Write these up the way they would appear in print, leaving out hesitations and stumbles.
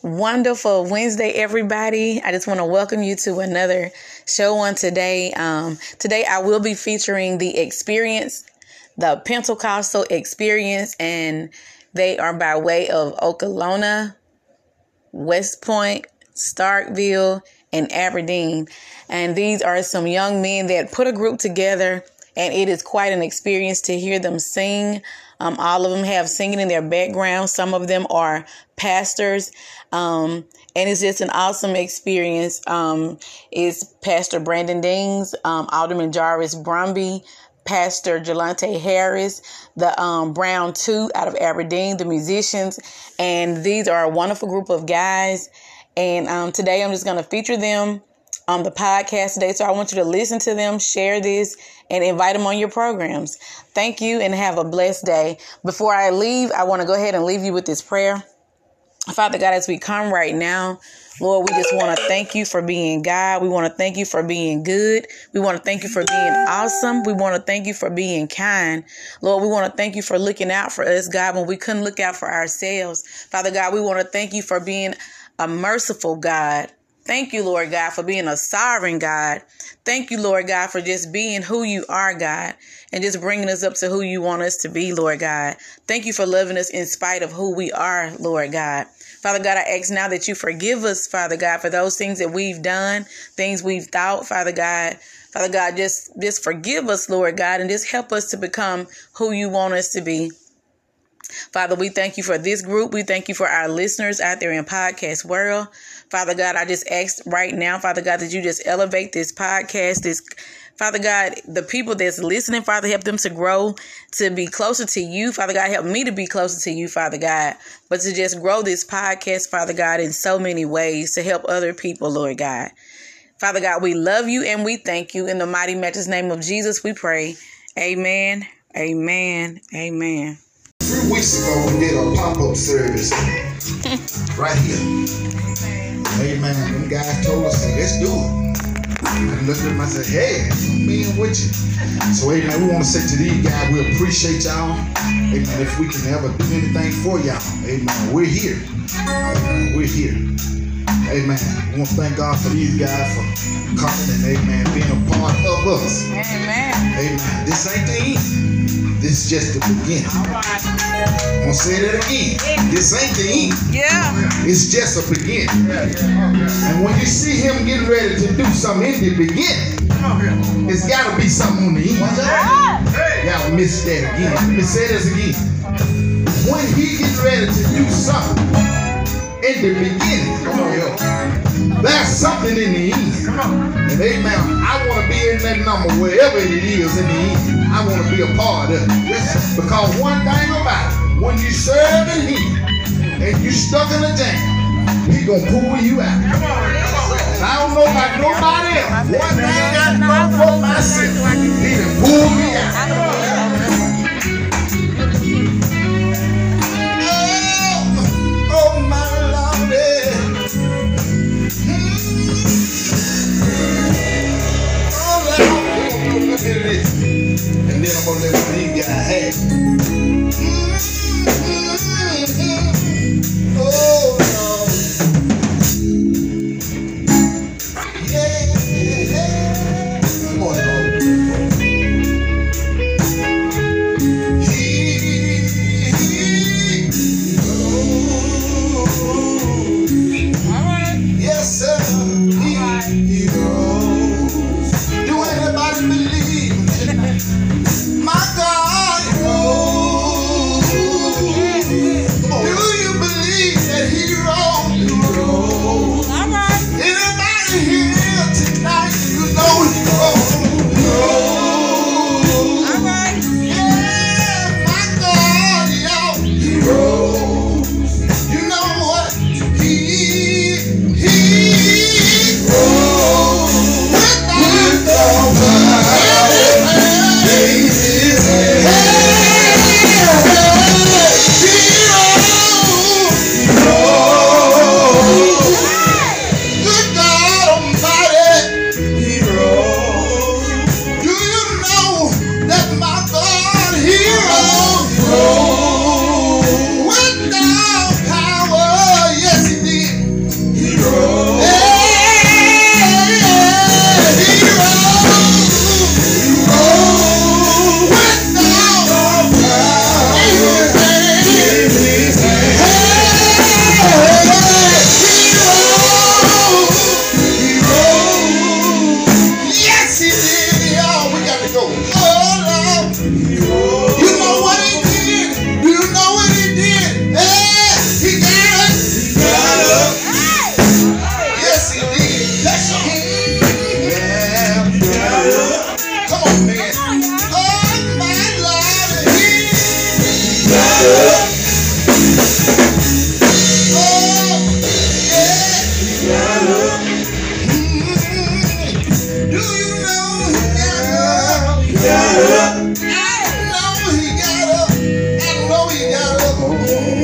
Wonderful Wednesday, everybody. I just want to welcome you to another show on today. Today I will be featuring the experience, the Pentecostal experience, and they are by way of Okolona, West Point, Starkville, and Aberdeen. And these are some young men that put a group together, and it is quite an experience to hear them sing. All of them have singing in their background. Some of them are pastors. And it's just an awesome experience. It's Pastor Brandon Dings, Alderman Jarvis Brumby, Pastor Jelante Harris, the Brown 2 out of Aberdeen, the musicians. And these are a wonderful group of guys. And today I'm just going to feature them on the podcast today. So I want you to listen to them, share this, and invite them on your programs. Thank you and have a blessed day. Before I leave, I want to go ahead and leave you with this prayer. Father God, as we come right now, Lord, we just want to thank you for being God. We want to thank you for being good. We want to thank you for being awesome. We want to thank you for being kind. Lord, we want to thank you for looking out for us, God, when we couldn't look out for ourselves. Father God, we want to thank you for being a merciful God. Thank you, Lord God, for being a sovereign God. Thank you, Lord God, for just being who you are, God, and just bringing us up to who you want us to be, Lord God. Thank you for loving us in spite of who we are, Lord God. Father God, I ask now that you forgive us, Father God, for those things that we've done, things we've thought, Father God. Father God, just forgive us, Lord God, and just help us to become who you want us to be. Father, we thank you for this group. We thank you for our listeners out there in podcast world. Father God, I just ask right now, Father God, that you just elevate this podcast, Father God, the people that's listening, Father, help them to grow, to be closer to you. Father God, help me to be closer to you, Father God, but to just grow this podcast, Father God, in so many ways to help other people, Lord God. Father God, we love you and we thank you. In the mighty matchless name of Jesus, we pray. Amen, amen, amen. 3 weeks ago, we did a pop-up service right here. Amen. Them guys told us, hey, let's do it. I looked at them, I said, hey, I'm being with you. So, amen, we want to say to these guys, we appreciate y'all. Amen. If we can ever do anything for y'all, amen, we're here. We're here. Amen. We want to thank God for these guys for coming and, amen, being a part of us. Amen. Amen. This ain't the end. This is just the beginning. I'm going to say that again. This ain't the end. Yeah. It's just a beginning. And when you see him getting ready to do something in the beginning, it's got to be something on the end. Y'all missed that again. Let me say this again. When he gets ready to do something in the beginning, come on, yo, there's something in the end. And amen, I want to be in that number wherever it is in the end. I want to be a part of it. Because one thing about it, when you serving him and you stuck in a jam, he gonna pull you out. And I don't know about nobody else. One thing I know for myself, he done pull me out. Oh my Lord. Oh, look at this. And then I'm gonna let one of these guys have it. Oh, Lord. Yeah. Come on, Lord.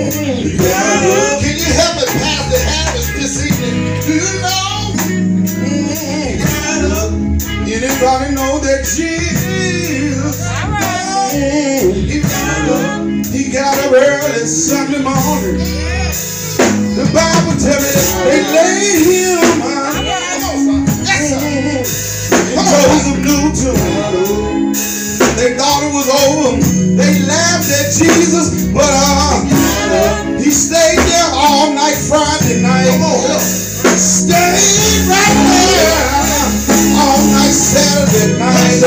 Can you help me pass the Harris this evening? Do you know? Anybody know that Jesus? He got up early Sunday morning. The Bible tells me that they laid him out. And chose him new tomorrow. They thought it was over. They laughed at Jesus, but he stayed there all night Friday night. Stayed right there all night Saturday night.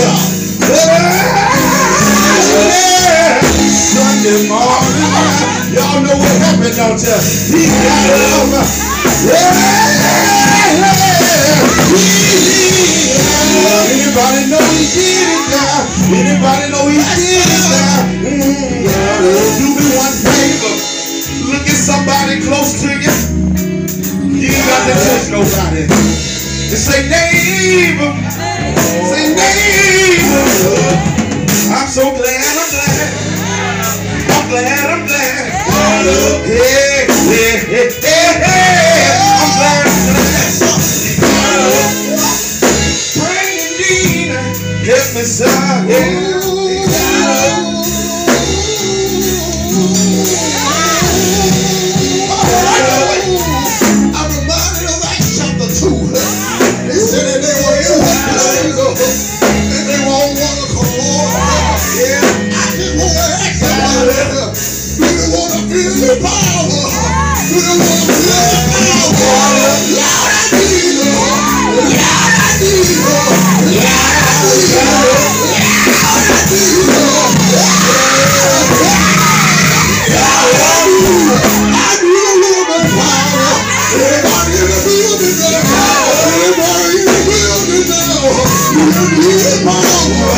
Sunday morning, y'all know what happened, don't you? He got up. Anybody know he did it now? Anybody know he did it now? Do me one favor. Look at somebody close to you. You ain't got to touch nobody. Just say neighbor. Say neighbor. I'm so glad, I'm glad. I'm glad, I'm glad. Hey, hey, hey, hey, hey. I'm glad, I'm glad. Bring it in, help me, son. I'm reminded of Acts chapter 2. They said that they were in one place and they were on one accord. Yeah, I just want to ask somebody, do you want to feel the power? Do you want to feel the power? Lord, I need you. Lord, I need you. Lord, I need you. Lord, I need you. I need a little bit of power. Everybody in the building now. Everybody in the building now. You need power.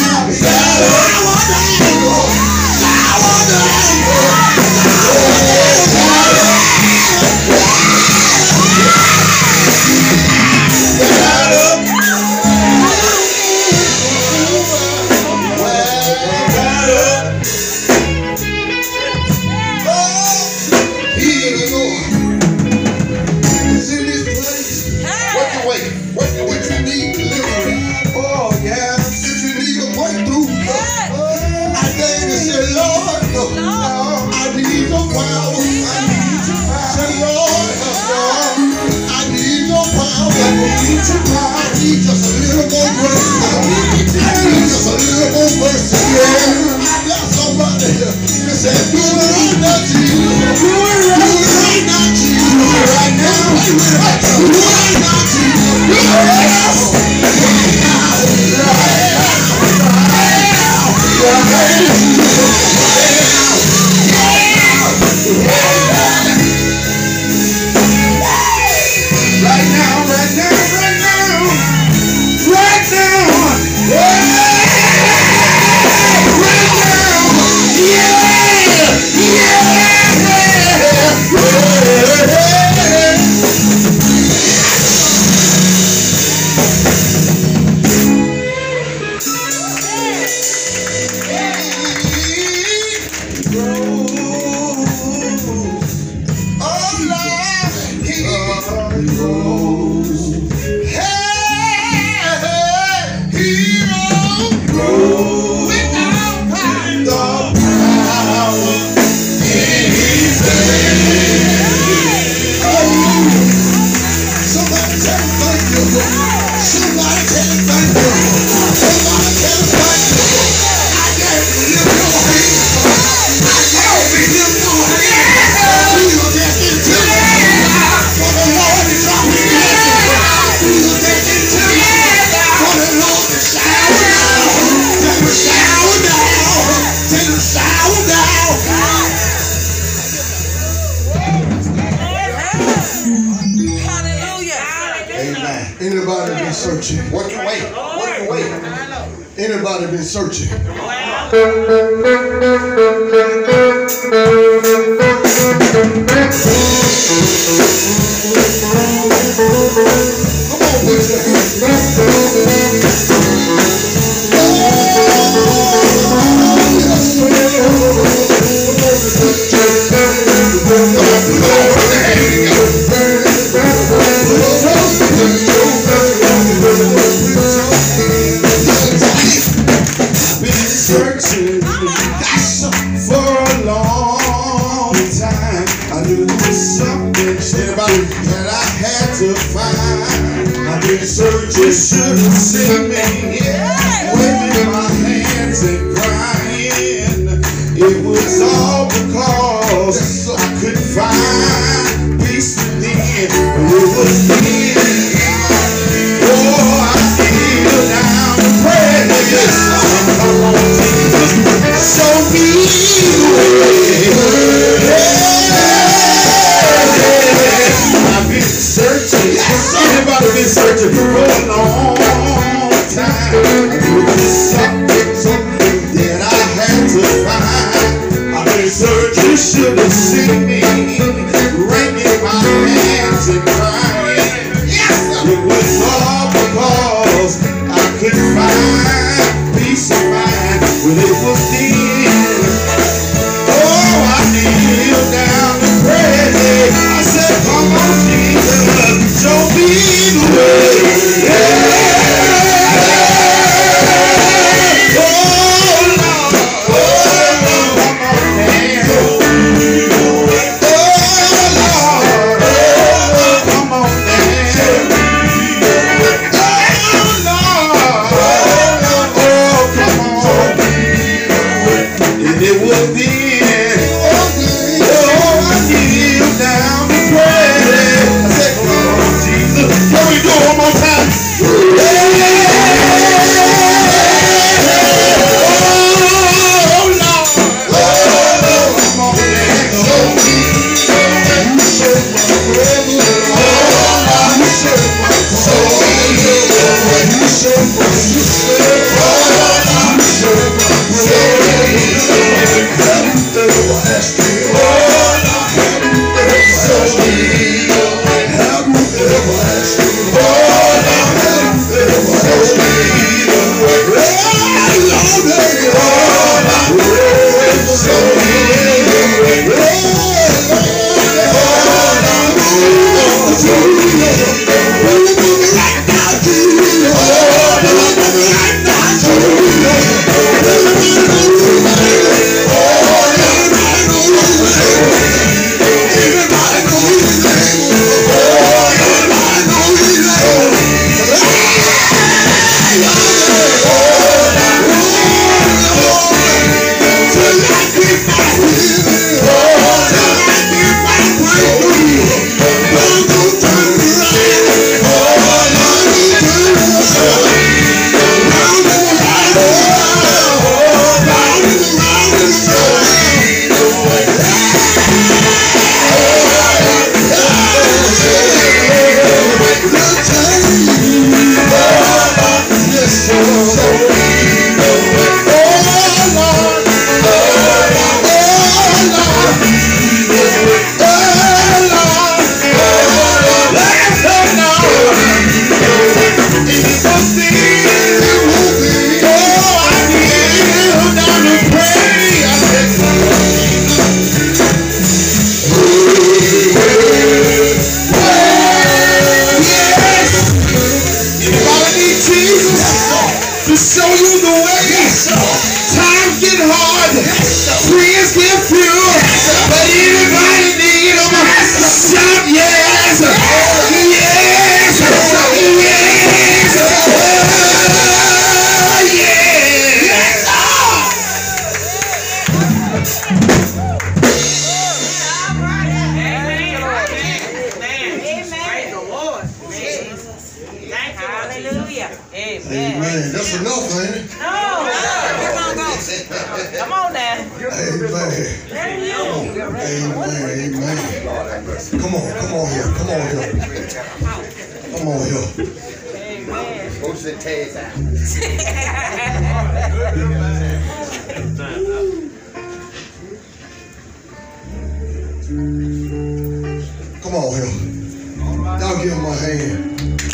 Anybody been searching? What you wait? What you wait? Anybody been searching? Come on, put your hands. I knew there was something that I had to find. I've been searching, should have seen me, waving my hands and crying. It was all because I couldn't find peace within. It was then. Oh, I feel down and pray. Yes, come on, Jesus, show me the way. I've been searching. Anybody been searching for a long time? It was something that I had to find. I've been searching, should have seen me, wringing my hands and crying. It was all because I couldn't find peace of mind when it was then. Oh, I kneel down and pray. I said, come on, Jesus, show me the way. To show you the way. Times get hard, friends get few, but anybody need them, shout yes, yes, yes, yes. Hallelujah. Amen. That's enough, ain't it? No. Come on now. Amen. Amen. Amen. Come on here. Come on here. What's the taste? Come on here. Y'all give him a hand.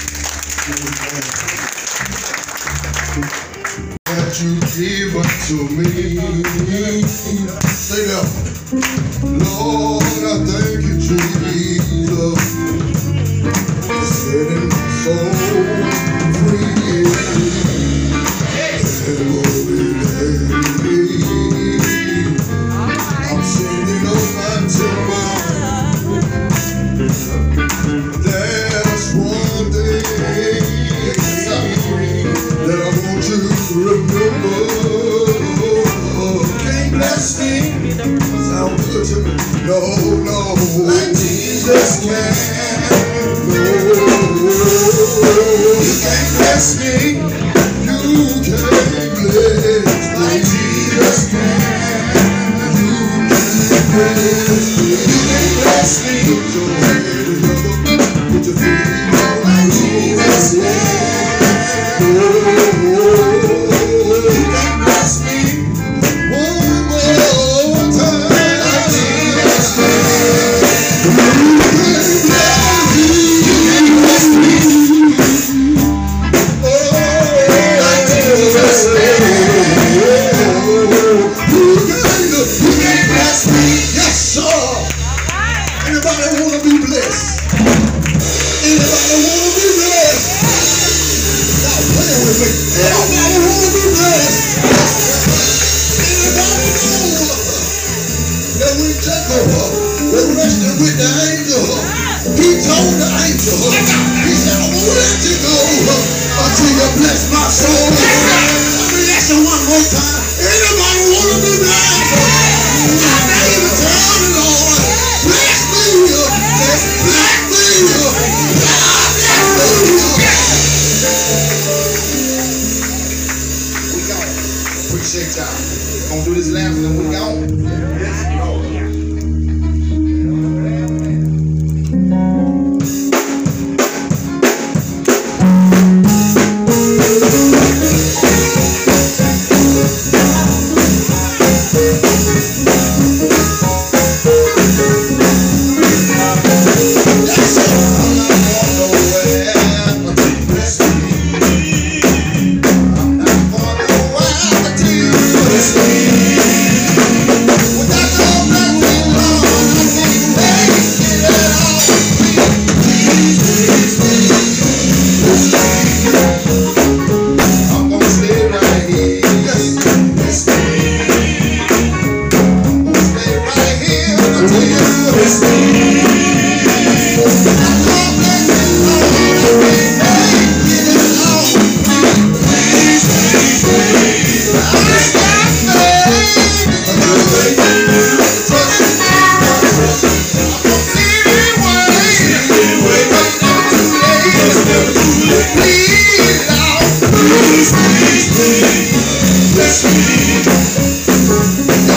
That you give unto me. Say that. Lord, I thank you, Jesus. Setting my soul free. I'm singing of my tomorrow. No, like Jesus can. No, you can't bless me. You can't bless like Jesus can. You can't bless me. You can't bless me. Put your hand together. Put your feet on like Jesus can. You can't bless me. One more time like Jesus can. You can't bless me. Oh, like Jesus can. You can't bless me. Yes, sir. Anybody want to be blessed? Anybody want to be blessed? Stop playing with me. Anybody want to be blessed? Anybody know that when Jacob was wrestling with the angel, he told the angel, he said, I won't let you go until you bless my soul. Let me ask you one more time. Anybody want to be blessed? I dare you to tell the Lord, bless me, bless me, God bless me. We gone. Appreciate y'all. Gonna do this last and then we gone.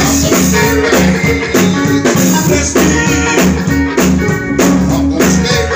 Bless me. I'm gonna stay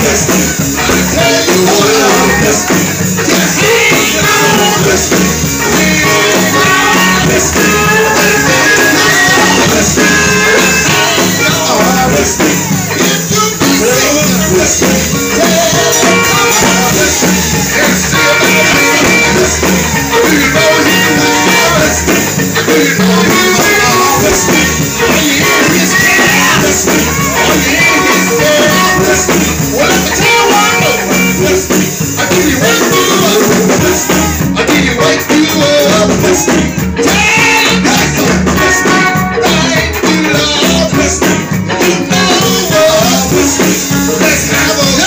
Let's have a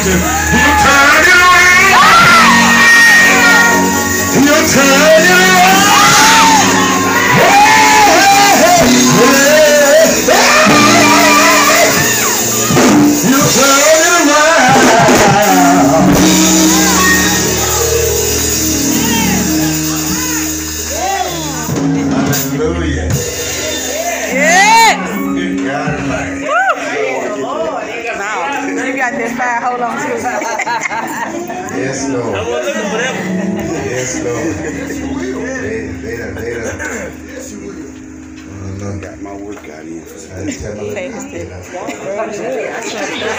you. He'll turn it around. He'll turn it Hallelujah. Yeah. God Almighty. You got that fire. Hold on to it. Yes, Lord. Yes, Lord. They got my workout in.